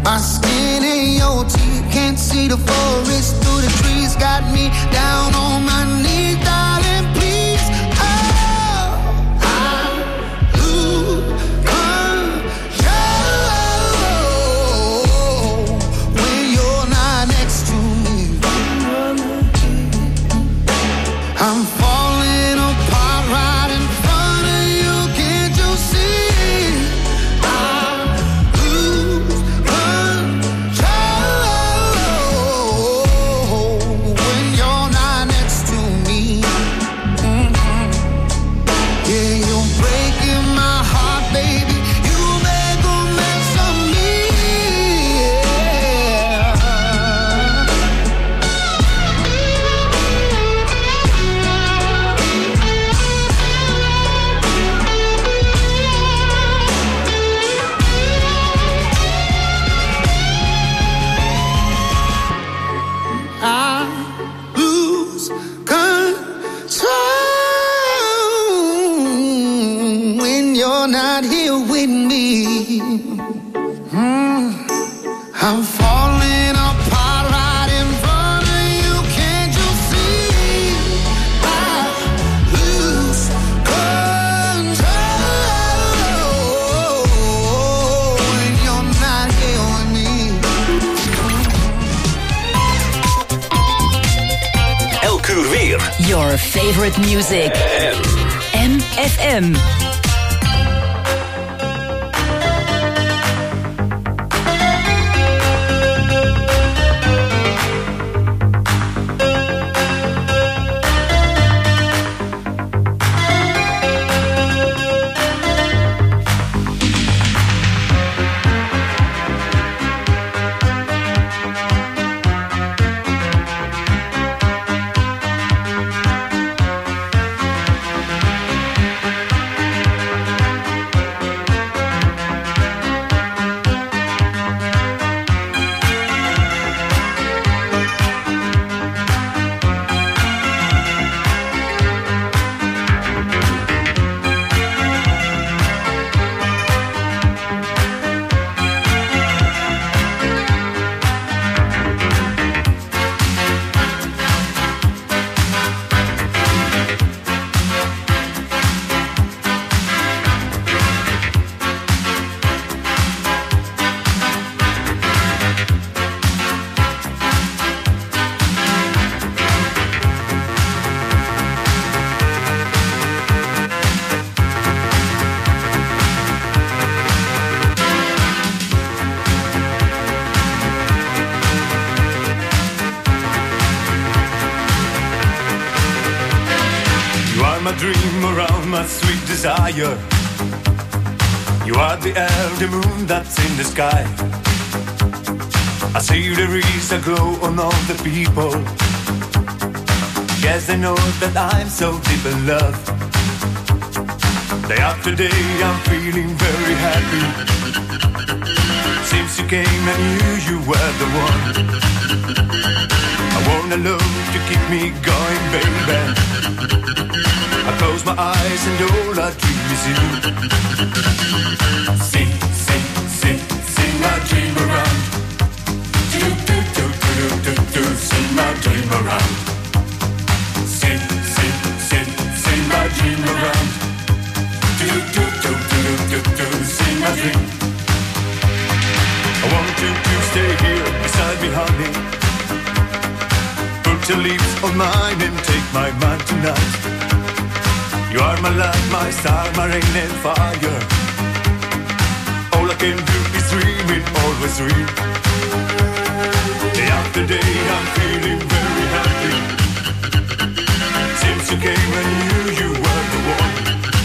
My skin in your teeth, can't see the forest through the trees. Got me down on my knees, darling, please. Oh, I lose control when you're not next to me. I'm falling apart right in front of you, can't you see? I lose control when you're not next to me. Yeah, you're breaking my heart, baby. You make a mess of me. I lose control when you're not here with me. I'm falling apart right in front of you, can't you see? I lose control when you're not here with me. Elk uur weer. Your favorite music. MFM. My dream around my sweet desire. You are the elder moon that's in the sky. I see there is a glow on all the people. Yes, I know that I'm so deep in love. Day after day I'm feeling very happy. Since you came I knew you were the one. I want a love to keep me going, baby. I close my eyes and all I dream is you. Sing, sing, sing, sing my dream around. Do, do, do, do, do, do, sing my dream around. Sing, sing, sing, sing my dream around. Do, do, do, do, do, do, sing my dream. I want you to stay here beside me, honey. Put your lips on mine and take my mind tonight. You are my light, my star, my rain and fire. All I can do is dream it, always dream. Day after day I'm feeling very happy. Since you came I knew you were the one.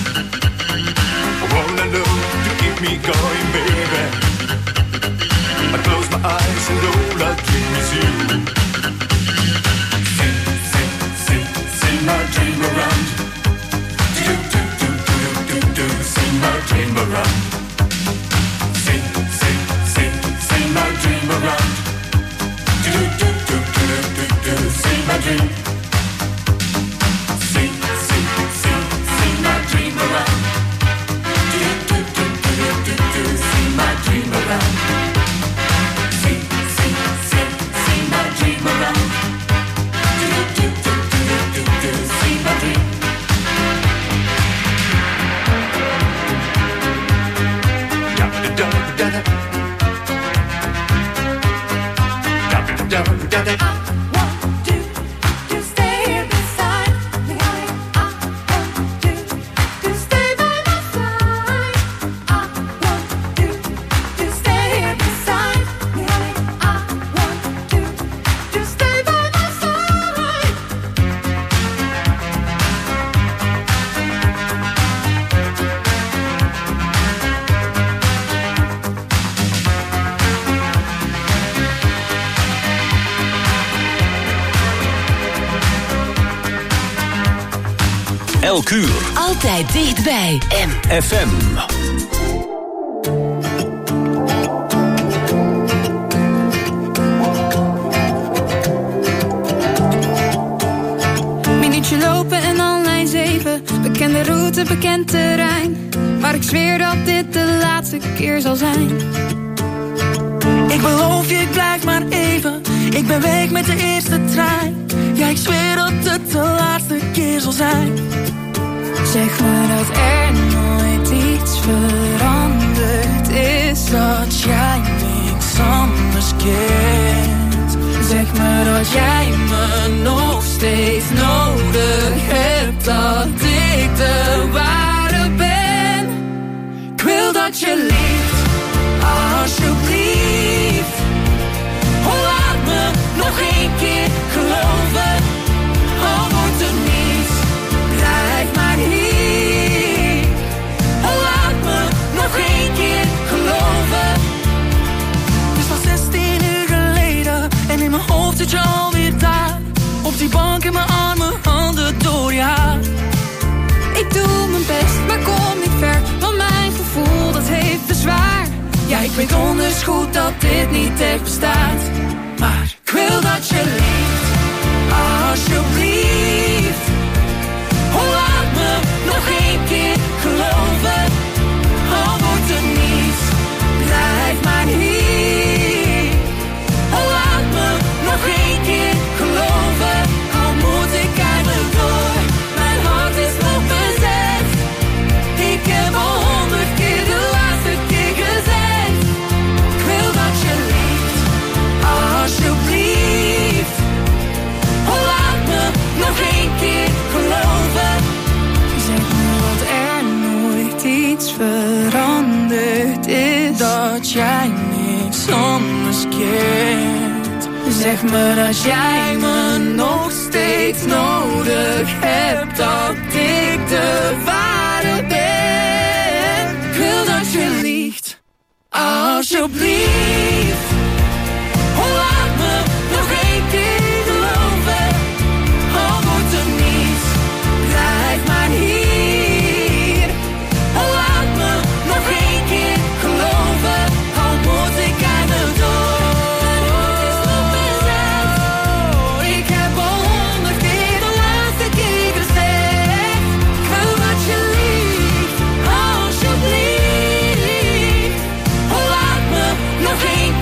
I want a love to keep me going, baby. I close my eyes and all I dream is you. Sing, sing, sing, sing my dream around. Do, do, do, do, do, do, sing my dream around. Sing, sing, sing, sing my dream around. Do, do, do, do, do, do, sing my dream. Sing, sing, sing, sing my dream around. Do, do, do, do, do, do, sing my dream around. Elk uur. Altijd dichtbij. FM. Minuutje lopen en al lijn 7. Bekende route, bekend terrein. Maar ik zweer dat dit de laatste keer zal zijn. Ik beloof je, ik blijf maar even. Ik ben weg met de eerste trein. Ja, ik zweer dat het de laatste keer zal zijn. Zeg me dat er nooit iets veranderd is. Dat jij niks anders kent. Zeg me dat jij me nog steeds nodig hebt. Dat ik de ware ben. Ik wil dat je lief, alsjeblieft. Oh, laat me nog één keer geloven. Al wordt er niets, blijf maar hier. Oh, laat me nog één keer geloven. Het is al 16 uur geleden en in mijn hoofd zit je alweer daar. Op die bank in mijn armen, handen door je haar. Ik doe mijn best, maar kom niet ver. Want mijn gevoel, dat heeft bezwaar. Ja, ik weet donders goed dat dit niet echt bestaat. Maar ik wil dat je lief, alsjeblieft. Oh, laat me nog één keer geloven. Al wordt er niets, blijf maar hier. Oh, laat me nog één keer geloven. Al moet ik eigenlijk door, mijn hart is nog bezet. Ik heb al 100 keer de laatste keer gezegd. Ik wil dat je lief, alsjeblieft. Oh, laat me nog één keer geloven. Zeg me dat er nooit iets veranderd is. Dat jij niks anders kent. Zeg me dat jij me nog steeds nodig hebt. Dat ik de ware ben. Ik wil dat je liegt, alsjeblieft. Oh, laat me nog één keer geloven. Al wordt er niets, blijf maar hier. Oh, laat me nog één keer geloven. Al moet ik aan de door. Het is nog bezet. Ik heb al 100 keer de laatste keer gezegd. Ik wil dat je liegt, alsjeblieft. Oh, laat me nog één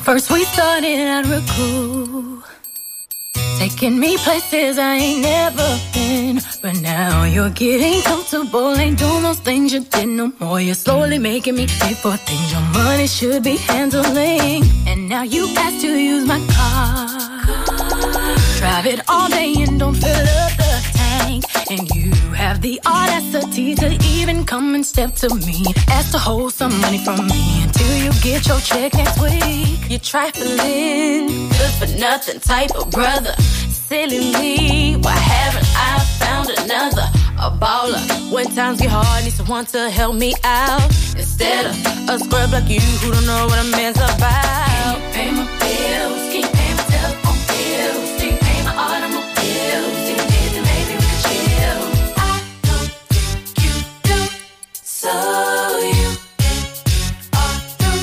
First we started out real cool, taking me places I ain't never been. But now you're getting comfortable, ain't doing those things you did no more. You're slowly making me pay for things your money should be handling. And now you ask to use my car, drive it all day and don't fill up the tank. And you have the audacity to even come and step to me, ask to hold some money from me until you get your check next week. You're trifling, good for nothing type of brother. Silly me, why haven't I found another? A baller, when times get hard, need someone to help me out. Instead of a scrub like you who don't know what a man's about. Can you pay my bills? Can you pay my telephone bills? Can you pay my automobiles? If you did, then maybe we could chill. I don't think you do, so you are through.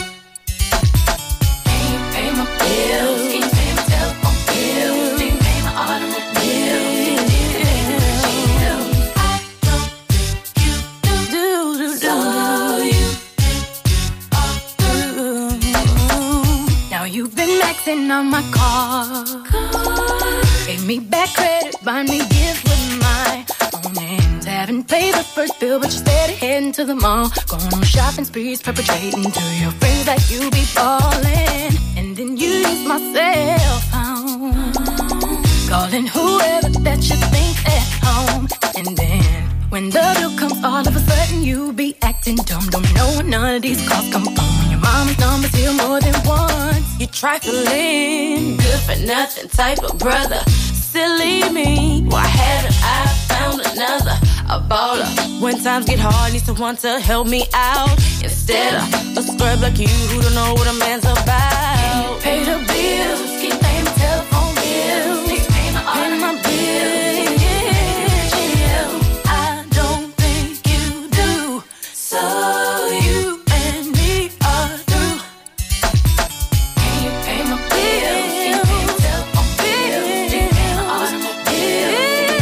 Can you pay my bills? Can you pay my telephone bills? Can you pay my automobiles? If you did, then maybe we could chill. I don't think you do, so you are through. Now you've been maxing on my car, gave me back credit, buy me gifts with my own hands. Haven't paid the first bill, but you're steady heading to the mall, going on shopping sprees, perpetrating to your friends that you be ballin'. And then you use my cell phone, calling whoever that you think at home. And then when the bill comes, all of a sudden you be acting dumb. Don't know where none of these calls come from. When your mama's number's here more than once. You trifling, good for nothing type of brother. Silly me, why haven't I found another? A baller, when times get hard, need someone to help me out. Instead of a scrub like you who don't know what a man's about. Can you pay the bills? Can you pay my telephone bills? Can you pay my bills? I don't think you do, so you and me are through. Can you pay my bills? Can you pay my telephone bills? Can you pay my automobile?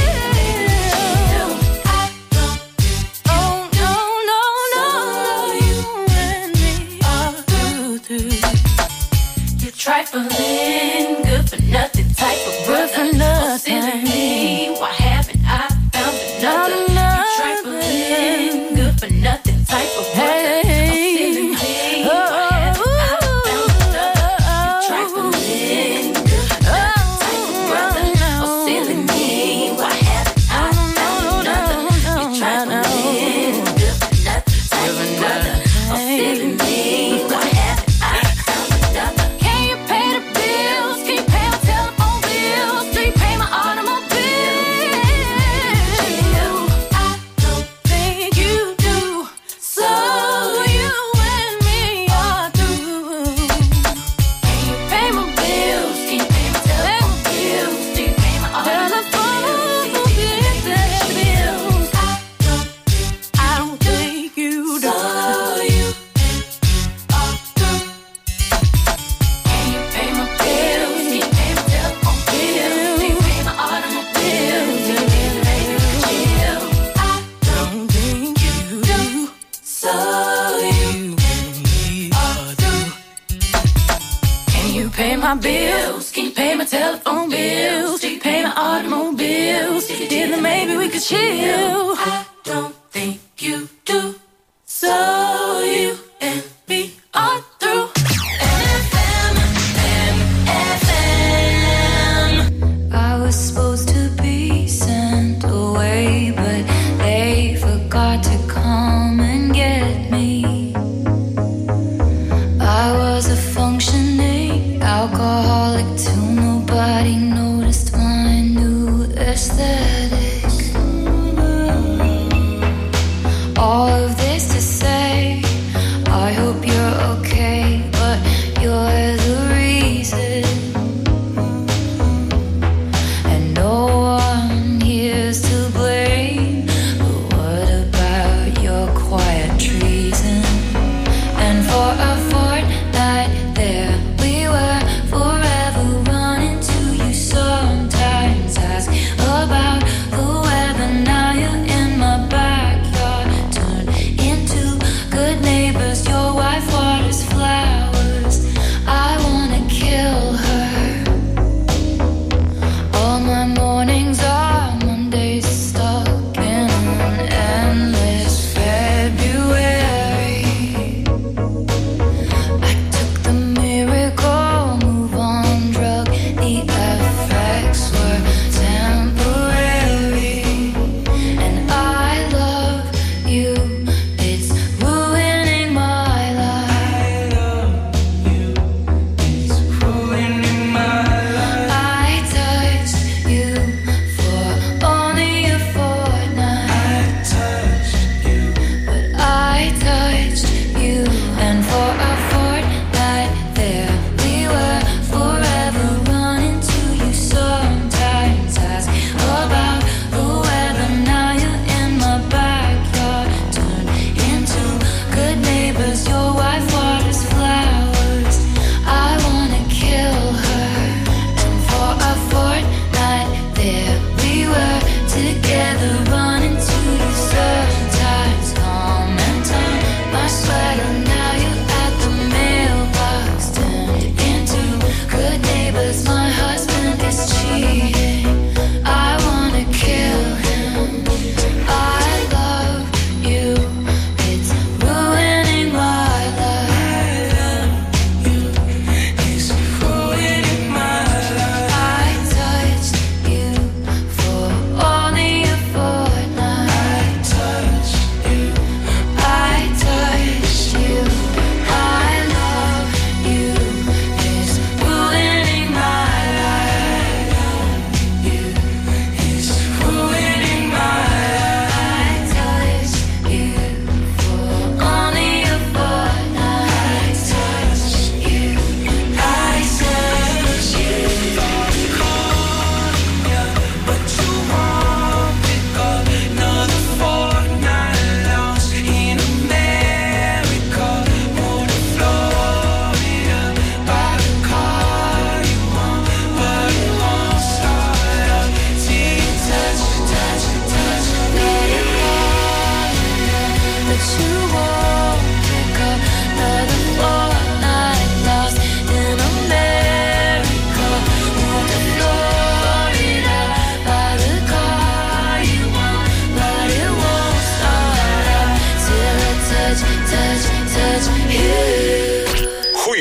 I don't think you do, so you and me are through. You're trifling, good for nothing type of brother. Silly me, why haven't I found another? You're trifling, good for nothing type of brother. Silly me, why haven't I found another? You're trifling, good for nothing type of brother. Oh, silly me, why haven't I found another? You're trifling, good for nothing type of brother. Oh, silly me, why haven't I found another? Can you pay the bills? Can you pay my telephone bills? Do you pay my automobile? I don't think you do, so you and me are through. Can you pay my bills? Can you pay my telephone bills? Do you pay my automobile bills? I don't think you do, so you are through. Can you pay my bills? Can you pay my telephone bills? Do you pay my automobile? Do you pay the baby to chill? I don't think you do, so you are through. Can you pay my bills? Can you pay my telephone bills? Do you pay my automobiles? If you did, then maybe we could chill. I don't think you do, so you and me are through. I was supposed to be sent away, but they forgot to come and get me. I was a functioning alcoholic till nobody noticed my new aesthetic.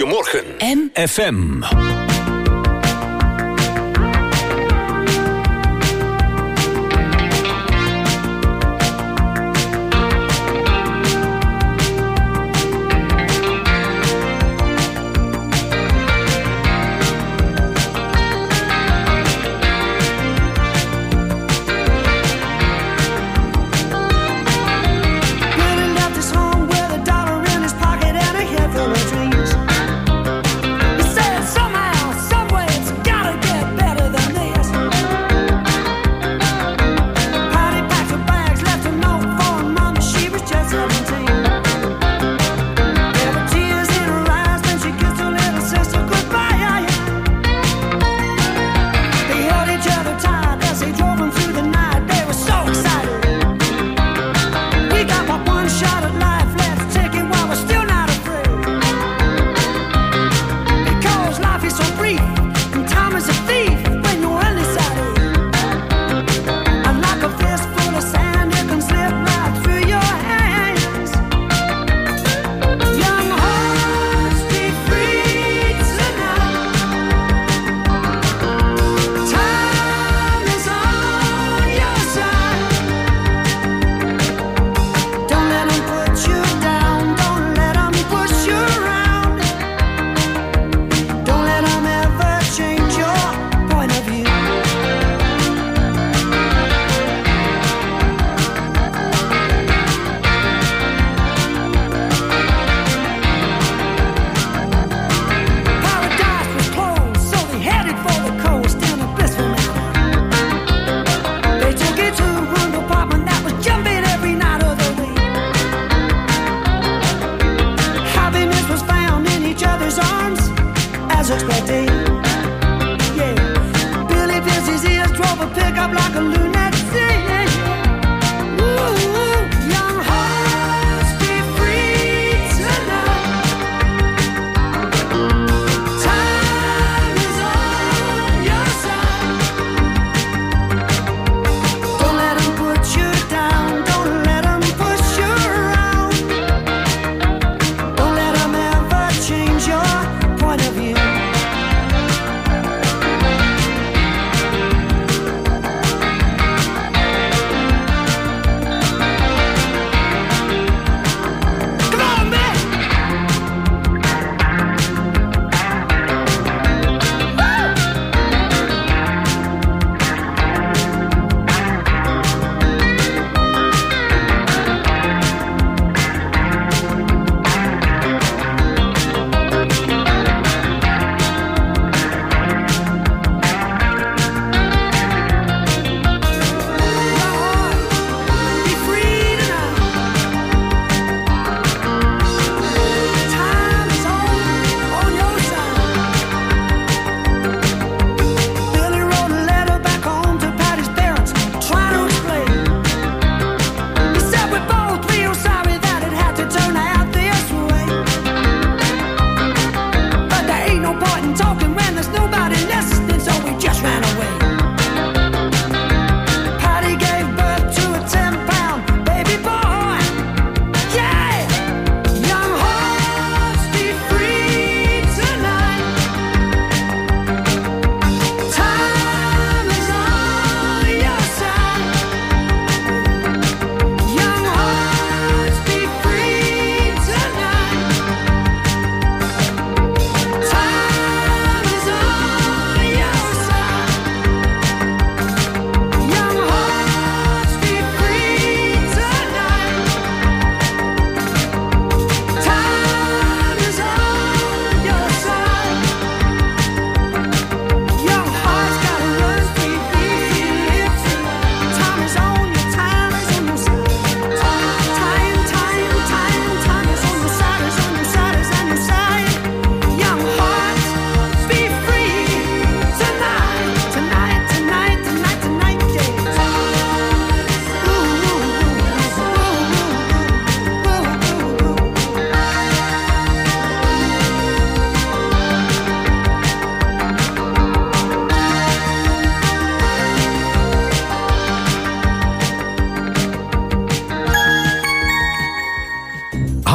Goedemorgen FM.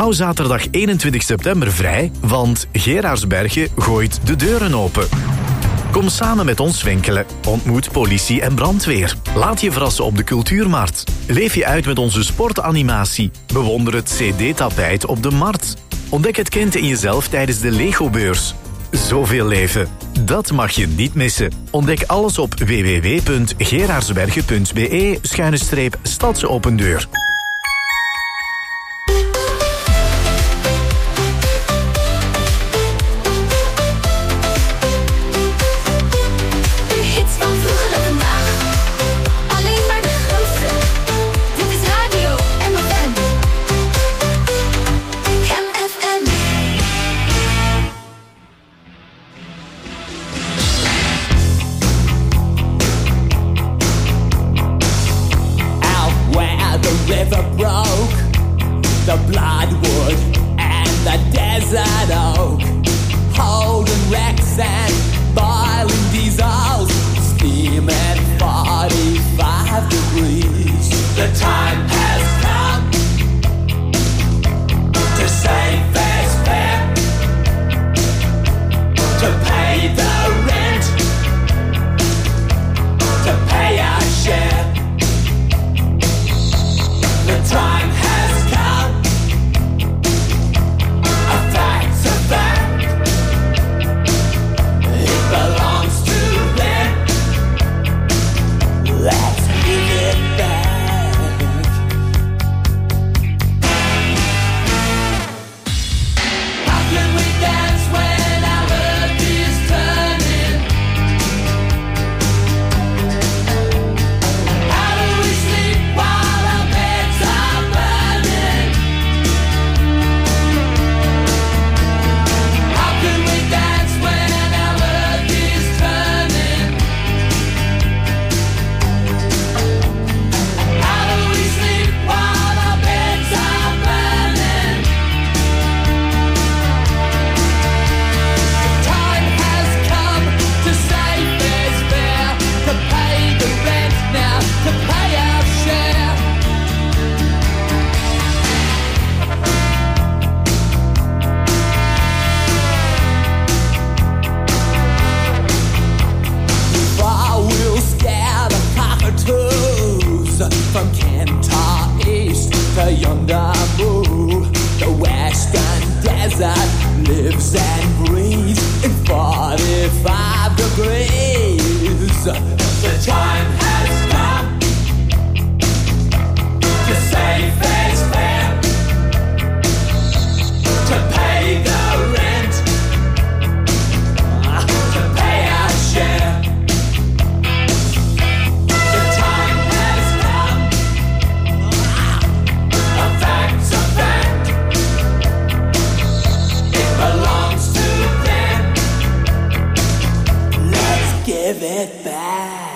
Hou zaterdag 21 september vrij, want Geraardsbergen gooit de deuren open. Kom samen met ons winkelen. Ontmoet politie en brandweer. Laat je verrassen op de Cultuurmarkt. Leef je uit met onze sportanimatie. Bewonder het CD-tapijt op de markt. Ontdek het kind in jezelf tijdens de Lego-beurs. Zoveel leven. Dat mag je niet missen. Ontdek alles op www.geraardsbergen.be/stadsopendeur. Give it back.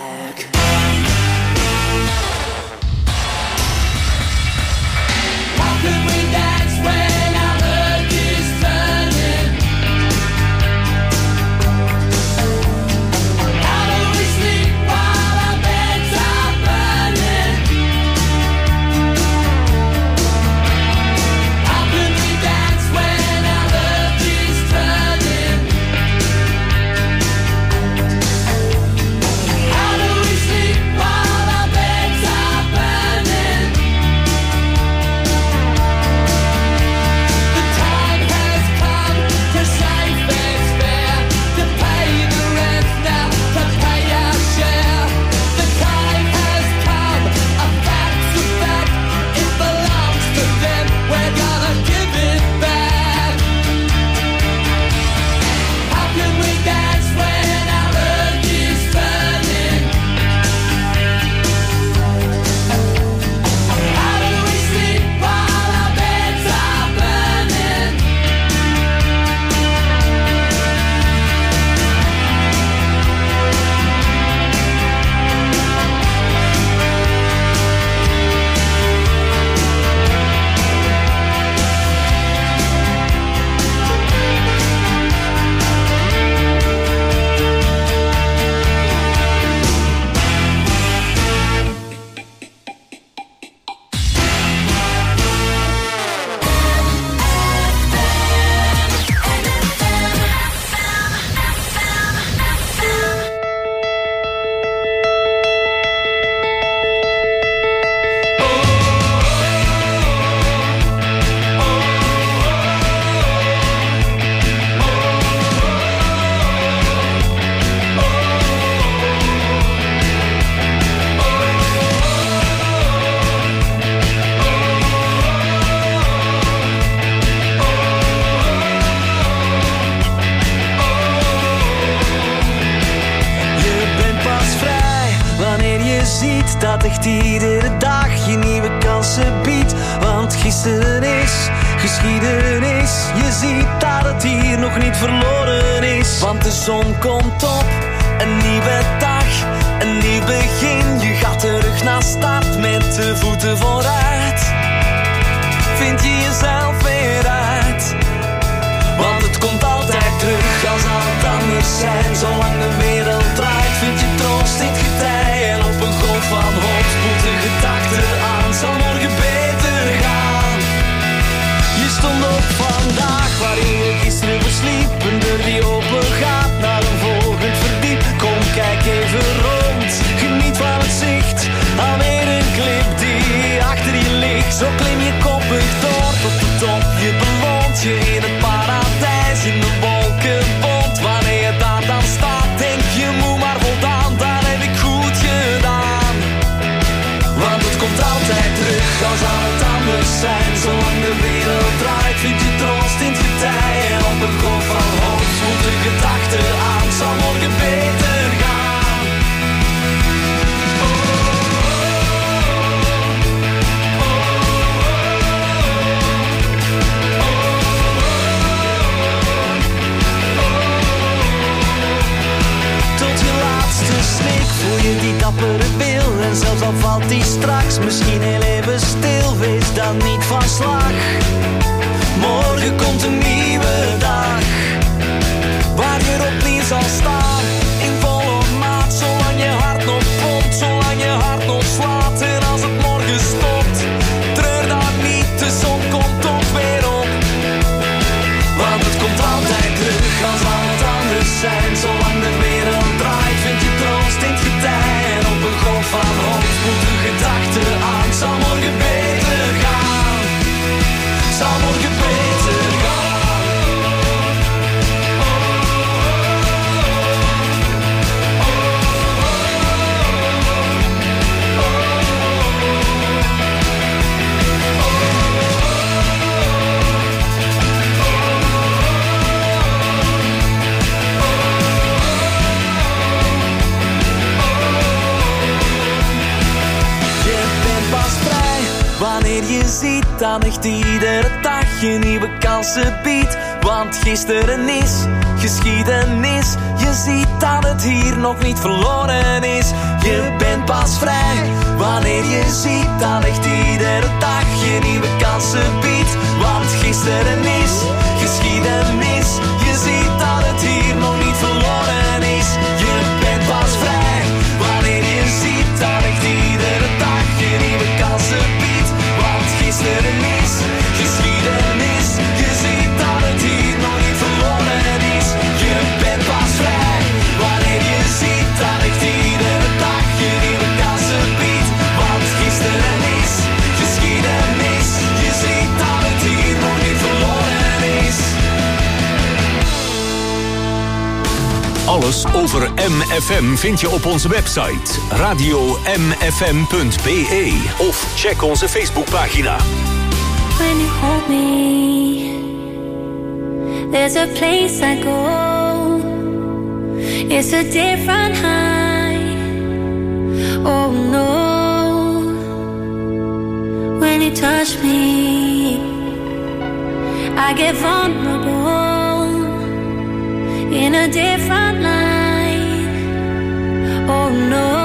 dat echt iedere dag je nieuwe kansen biedt. Want gisteren is geschiedenis. Je ziet dat het hier nog niet verloren is. Want de zon komt op, een nieuwe dag, een nieuw begin. Je gaat terug naar start met de voeten vooruit. Vind je jezelf weer uit? Want het komt altijd terug als al het anders zijn. Zolang de wereld draait vind je troost in het getij. En op een golf van hoop spoelt de gedachte aan. Zal morgen beter gaan. Je stond op vandaag waarin je gisteren versliep. Een deur die open gaat naar een volgend verdiep. Kom kijk even rond, geniet van het zicht. Alweer een clip die achter je ligt. Zo klim je koppig door tot de top. Je beloont je in het paradijs. In de wolken bont. Wanneer je daar dan staat denk je moe maar voldaan. Dat heb ik goed gedaan. Want het komt altijd terug als al het anders zijn. Zolang de wereld draait vind je troost in het getij. En op een golf van hoop voelt de gedachte aan. Zal morgen beter gaan. Voel je die dappere wil en zelfs al valt die straks misschien heel even stil, wees dan niet van slag. Morgen komt een nieuwe dag, waar je opnieuw zal staan, in volle maat, zolang je hart nog pompt, zolang je hart nog slaat. En als het morgen stopt, treur dan niet, de zon komt ook weer op. Want het komt altijd terug als al het anders zijn, zolang de wereld draait vind je troost in het getij. En op een golf van hoop spoelt de gedachte aan. Zal morgen beter gaan. Zal morgen beter gaan. Wanneer je ziet dat echt iedere dag je nieuwe kansen biedt. Want gisteren is geschiedenis. Je ziet dat het hier nog niet verloren is. Je bent pas vrij wanneer je ziet dat echt iedere dag je nieuwe kansen biedt. Want gisteren is geschiedenis. Je ziet dat het hier nog niet verloren is. Je bent pas vrij wanneer je ziet dat echt iedere dag je nieuwe kansen biedt. Want gisteren is geschiedenis. Je ziet dat het hier nog niet verloren is. Je bent pas vrij wanneer je ziet dat echt iedere dag je nieuwe kansen biedt. Want gisteren is geschiedenis. Je ziet dat het hier nog niet verloren is. Alles over MFM vind je op onze website radio.mfm.be of check onze Facebookpagina. When you hold me, there's a place I go. It's a different high. Oh no. When you touch me, I get vulnerable in a different light. Oh no.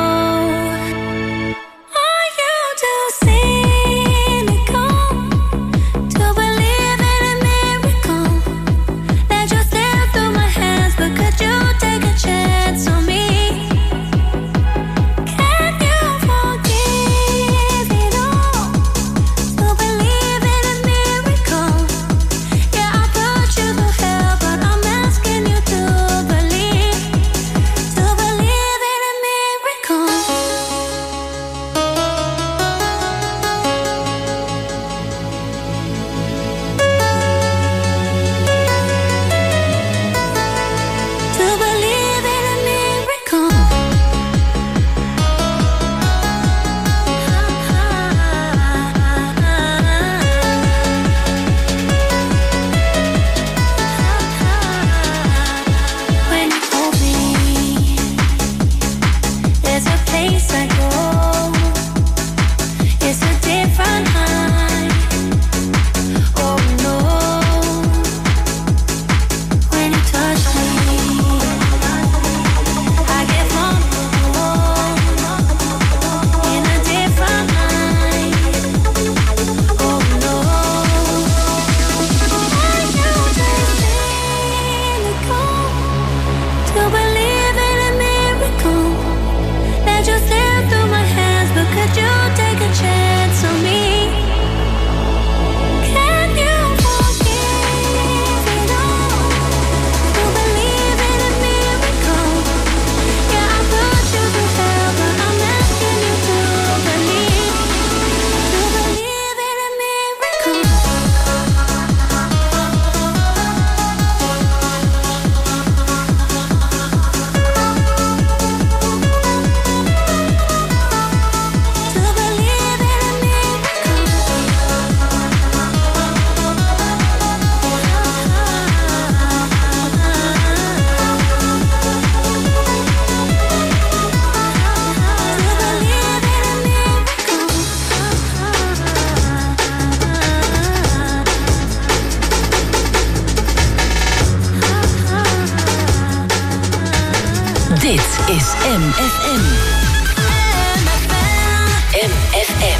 is MFM. MFM.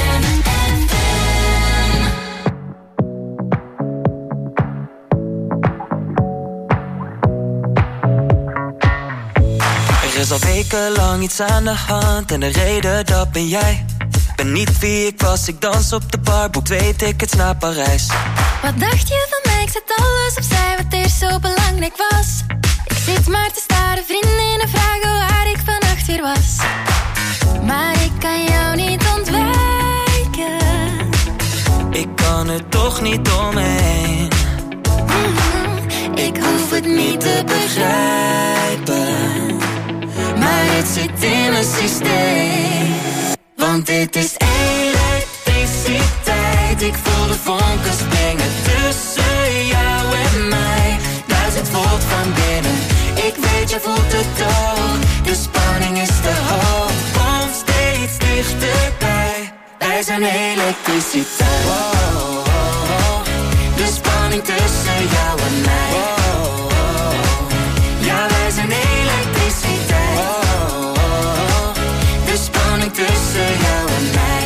Er is al wekenlang iets aan de hand en de reden dat ben jij. Ben niet wie ik was, ik dans op de bar, boek 2 tickets naar Parijs. Wat dacht je van mij? Ik zet alles opzij wat eerst zo belangrijk was. Ik zit maar te staren, vriendinnen vragen waar ik vannacht weer was. Maar ik kan jou niet ontwijken. Ik kan er toch niet omheen. Ik hoef het niet te begrijpen, maar het zit in mijn systeem. Want dit is elektriciteit. Ik voel de vonken springen tussen jou en mij. 1000 volt van binnen. Ik weet, je voelt het ook. De spanning is te hoog. Kom steeds dichterbij. Wij zijn elektriciteit. Wow. De spanning tussen jou en mij. Wow. Ja, wij zijn elektriciteit. Wow. De spanning tussen jou en mij.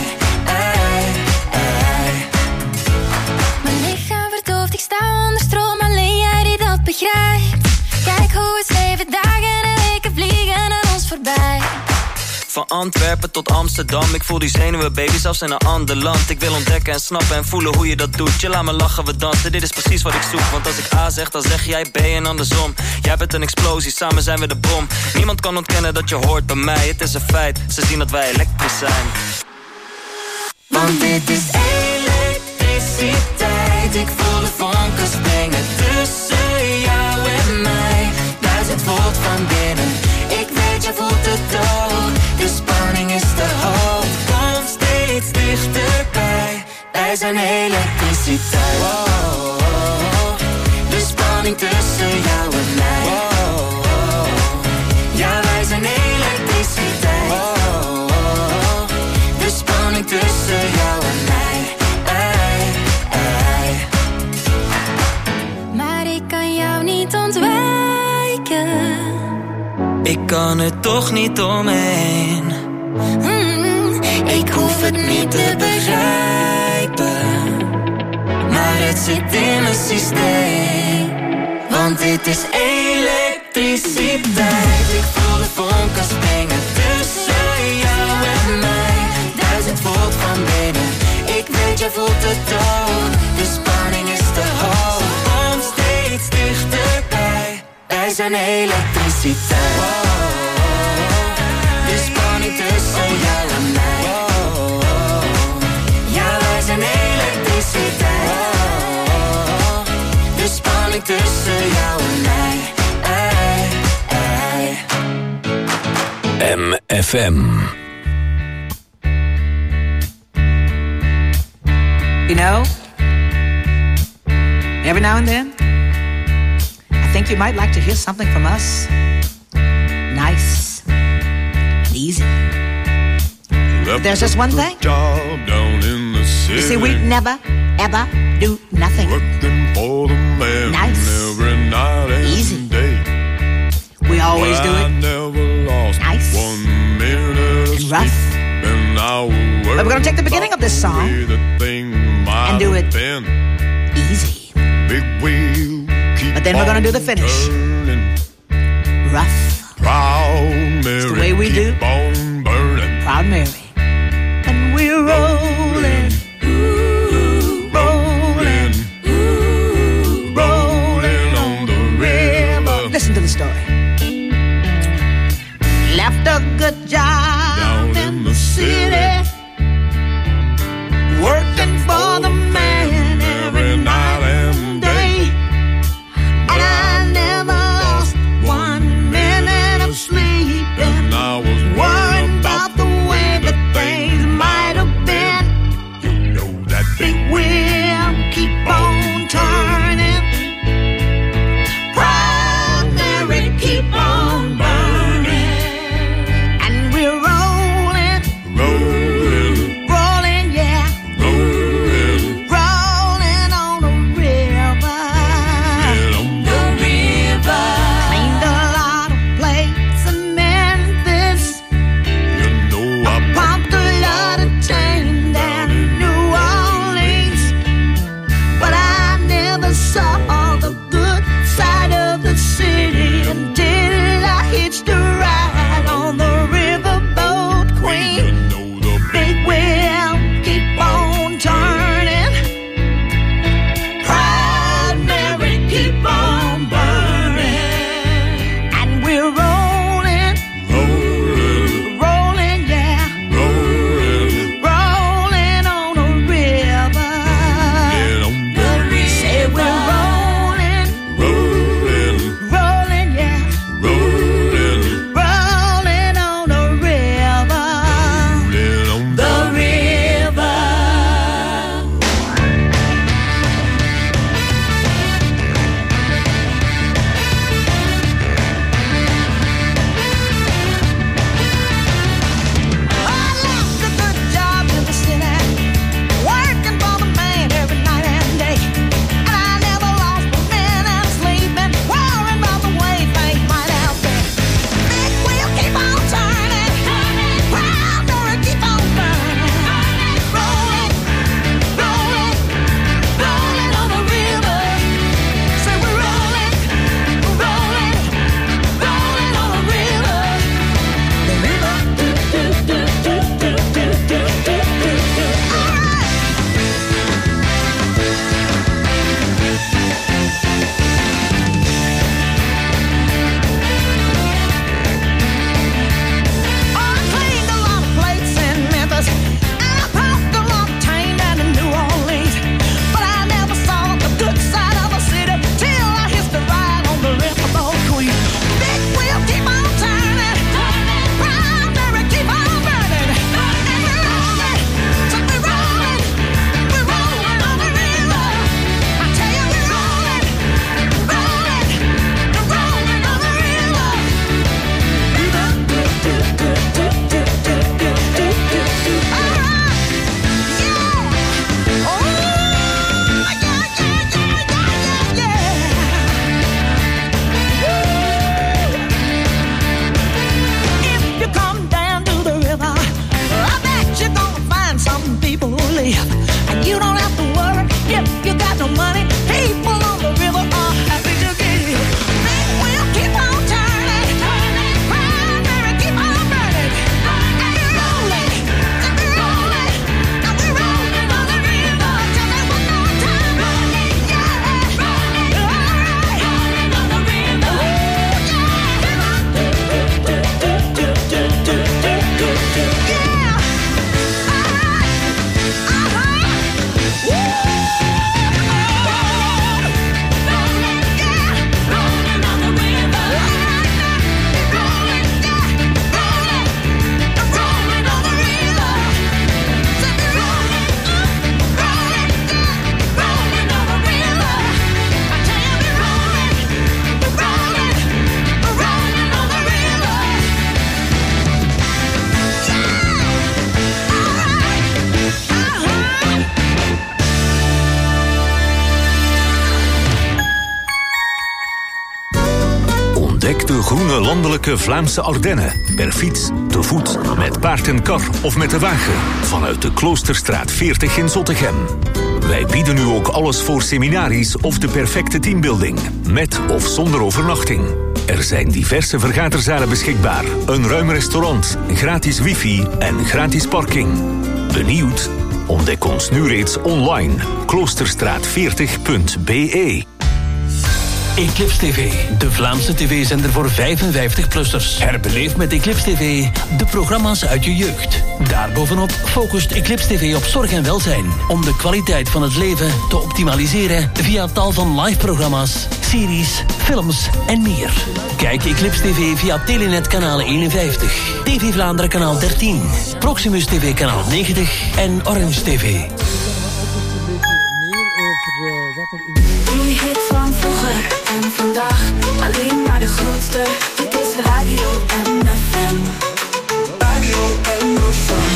Mijn lichaam verdoofd, ik sta onder stroom. Alleen jij die dat begrijpt. Kijk hoe het 7 dagen en weken vliegen aan ons voorbij. Van Antwerpen tot Amsterdam, ik voel die zenuwen baby zelfs in een ander land. Ik wil ontdekken en snappen en voelen hoe je dat doet. Je laat me lachen, we dansen, dit is precies wat ik zoek. Want als ik A zeg, dan zeg jij B en andersom. Jij bent een explosie, samen zijn we de bom. Niemand kan ontkennen dat je hoort bij mij, het is een feit. Ze zien dat wij elektrisch zijn. Want dit is elektriciteit. Ik voel de vonken springen tussen jou en mij. 1000 volt van binnen. Ik weet, je voelt het ook. De spanning is te hoog. Kom steeds dichterbij. Wij zijn elektriciteit. Wow. De spanning tussen jou en mij. Wow. Ja, wij zijn elektriciteit. Wow. De spanning tussen jou en mij. Maar ik kan jou niet ontwijken. Ik kan er toch niet omheen. Ik hoef het niet te begrijpen, maar het zit in mijn systeem. Want dit is elektriciteit. Ik voel de vonken springen tussen jou en mij. 1000 volt van binnen. Ik weet, je voelt het ook. De spanning is te hoog. Kom steeds dichterbij. Wij zijn elektriciteit. Wow. De spanning tussen jou en mij. Wow. Ja, wij zijn elektriciteit. Wow. De spanning tussen jou en mij. MFM. You know, every now and then, I think you might like to hear something from us. Nice, easy. But there's just one thing. You see, we never, ever do nothing. Nice, easy. We always do it nice and rough. But we're going to take the beginning of this song and do it easy. But then we're going to do the finish rough. It's the way we do Proud Mary. And we're rolling, rolling, rolling on the river. Listen to the story. Left a good job in the city, working for the man every night and day. And I never lost 1 minute of sleep. And I was worried about the way that things might have been. You know that big wheel keep on turning. Proud Mary keep on burning. And we de groene landelijke Vlaamse Ardennen. Per fiets, te voet, met paard en kar of met de wagen. Vanuit de Kloosterstraat 40 in Zottegem. Wij bieden u ook alles voor seminaries of de perfecte teambuilding. Met of zonder overnachting. Er zijn diverse vergaderzalen beschikbaar. Een ruim restaurant, gratis wifi en gratis parking. Benieuwd? Ontdek ons nu reeds online. Kloosterstraat40.be. Eclipse TV, de Vlaamse tv-zender voor 55-plussers. Herbeleef met Eclipse TV de programma's uit je jeugd. Daarbovenop focust Eclipse TV op zorg en welzijn. Om de kwaliteit van het leven te optimaliseren via tal van live-programma's, series, films en meer. Kijk Eclipse TV via Telenet kanaal 51, TV Vlaanderen kanaal 13, Proximus TV kanaal 90 en Orange TV. Die hit van vroeger en vandaag, alleen maar de grootste. Dit is Radio MFM. Radio MFM.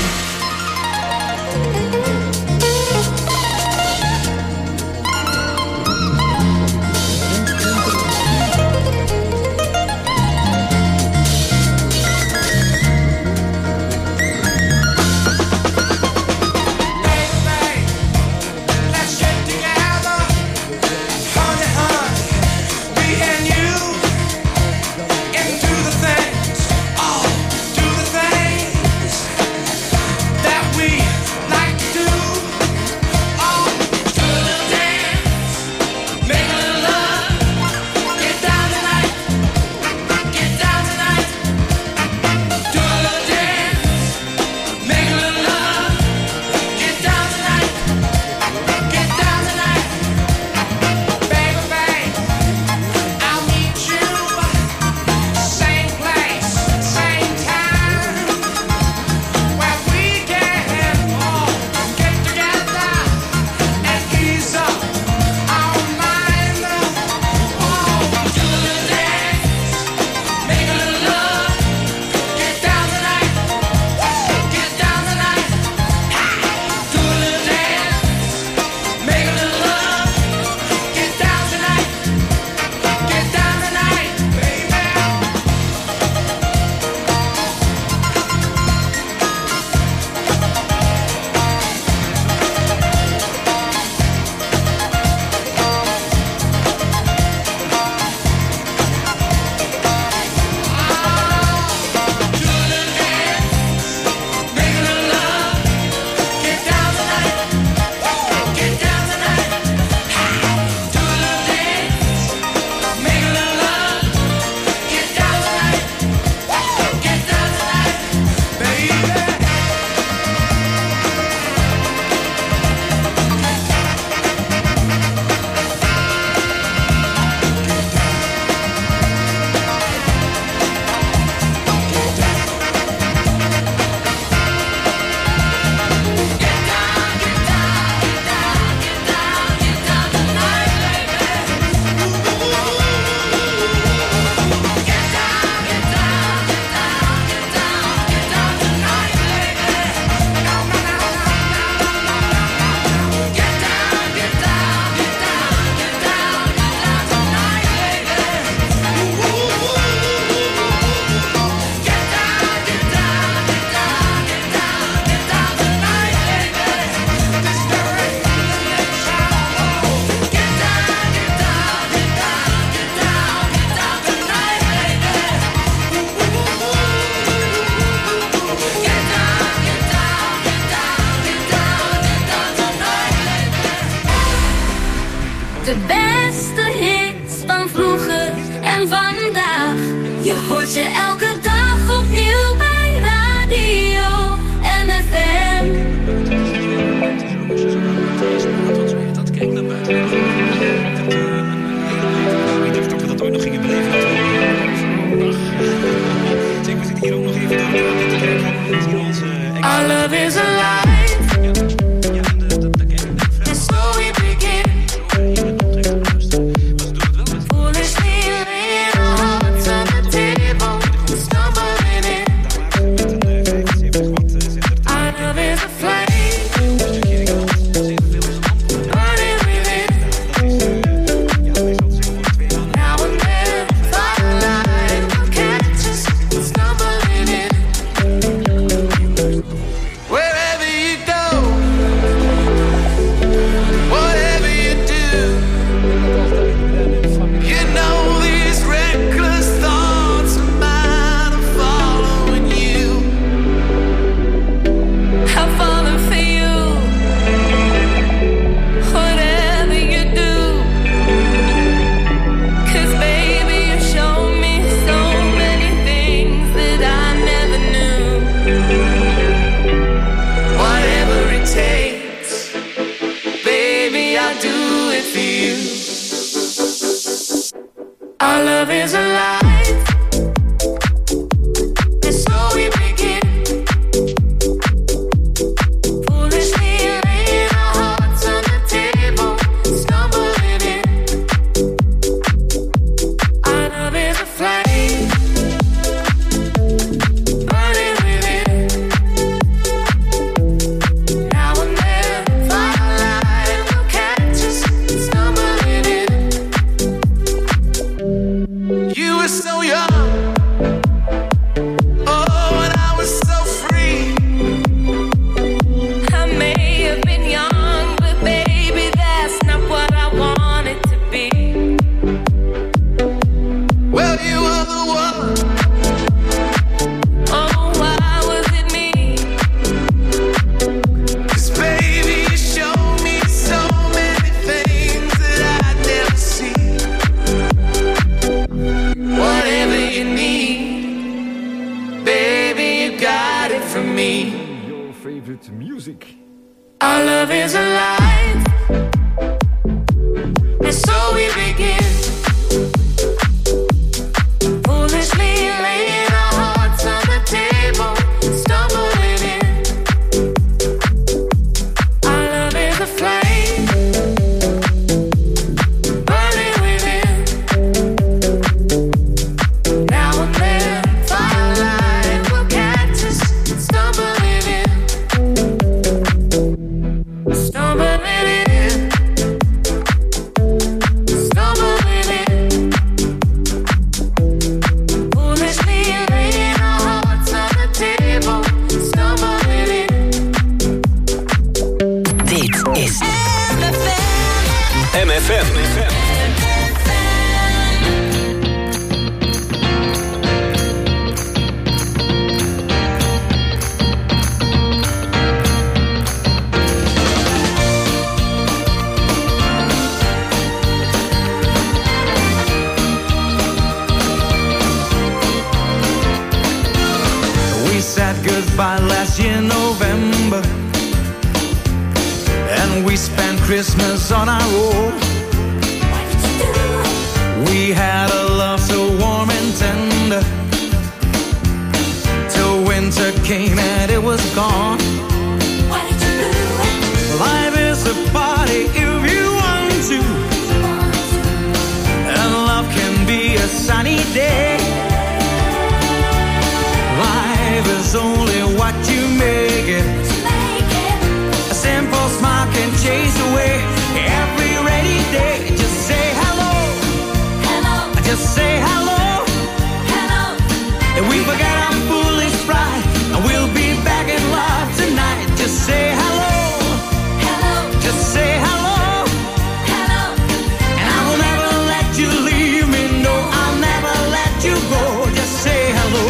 De beste hits van vroeger en vandaag. Je hoort ze elke dag opnieuw bij Radio MFM. Dat keek naar buiten. Ik dacht dat we dat ooit nog gingen beleven. Zeker, we zitten hier ook nog even door te kijken. Zien onze Our love is alive. Foolishly laying our hearts on the table. Stop favorite music. Our love is alive, and so we begin. Foolishly laying our hearts on the table, stumbling in. Our love is a flame, burning within. Now and then, firelight will catch us, stumbling in. Stumbling in, stumbling in. Foolishly laying our hearts on the table, stumbling in. Dit is MFM. We said goodbye last year November, and we spent Christmas on our own. We had a love so warm and tender, till winter came and it was gone. Life is a party if you want to, and love can be a sunny day. Life is only what you make it. A simple smile can chase away every rainy day. Just say hello, hello. Just say hello, hello. And we forget our foolish pride, and we'll be back in love tonight. Just say hello, hello. Just say hello, hello. And I will never let you leave me. No, I'll never let you go. Just say hello.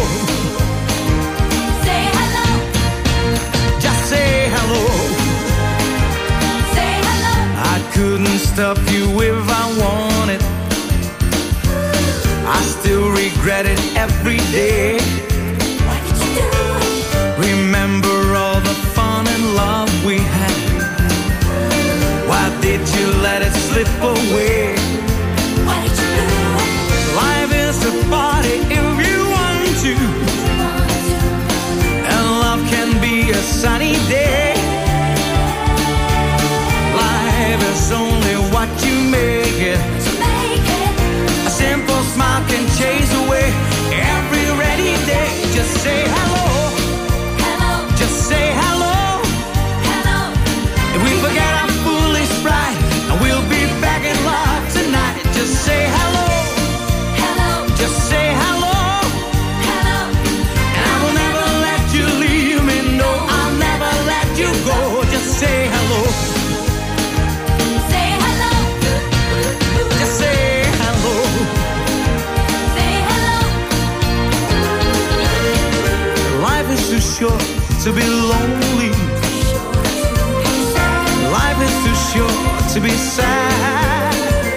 I couldn't stop you if I wanted. I still regret it every day. Why did you do it? Remember all the fun and love we had. Why did you let it slip away? Why did you do it? Life is a party if you want to, and love can be a sunny day. Life is only what you make it. A simple smile can chase away every rainy day. Just say hello, hello. Just say hello, hello. If we forget our foolish pride, and we'll be back in love tonight. Just say hello, hello. Just say hello, hello. And I will never let you leave me. No, I'll never let you go. Just say hello. Too short to be lonely. Life is too short to be sad.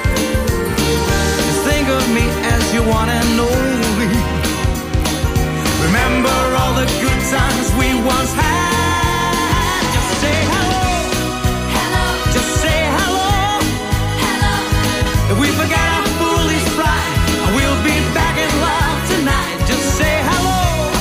Just think of me as you want and only. Remember all the good times we once had. Just say hello, hello. Just say hello, hello. If we forget our foolish pride, we'll be back in love tonight. Just say hello.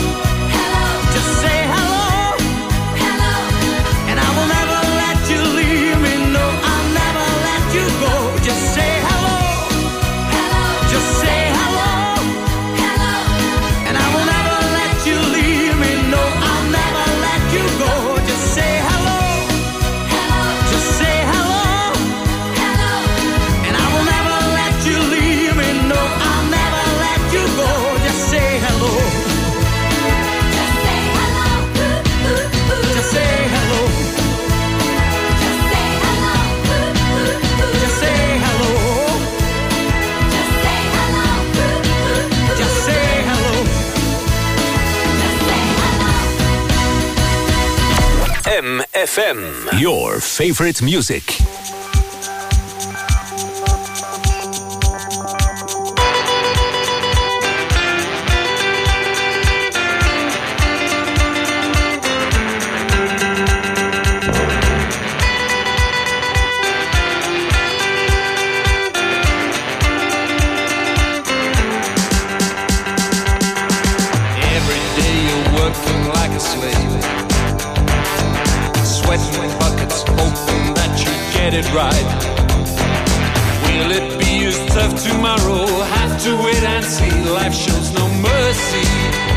MFM, your favorite music. get it right? Will it be as tough tomorrow? Have to wait and see. Life shows no mercy.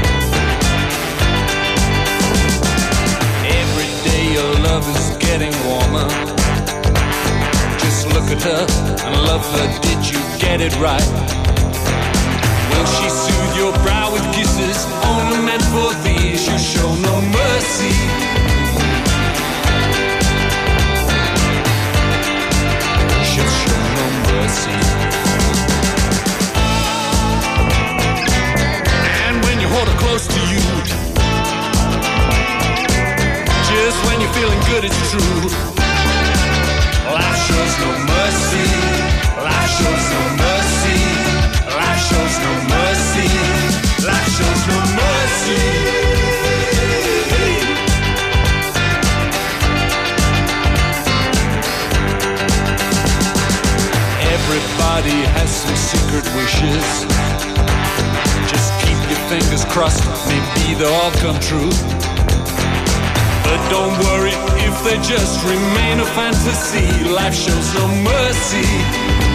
Every day your love is getting warmer. Just look at her and love her. Did you get it right? Will she soothe your brow with kisses only meant for these? You show no mercy. She'll show no mercy. And when you hold her close to you, just when you're feeling good, it's true. Life shows no mercy. Life shows no mercy. Life shows no mercy. Life shows no mercy. Everybody has some secret wishes. Just keep your fingers crossed, maybe they'll all come true. But don't worry if they just remain a fantasy. Life shows no mercy.